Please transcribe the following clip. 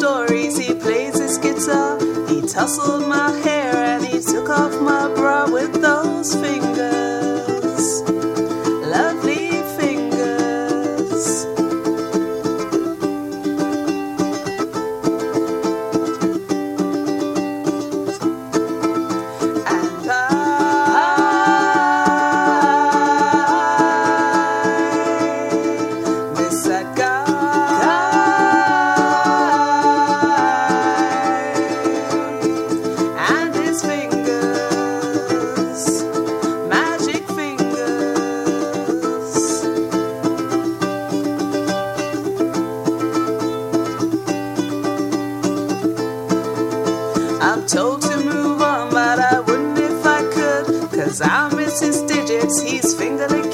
stories, he plays his guitar. He tousled my hair and he took off my bra with those fingers, lovely fingers. And I miss that guy. And his fingers, magic fingers. I'm told to move on, but I wouldn't if I could, 'cause I miss his digits, he's finger licking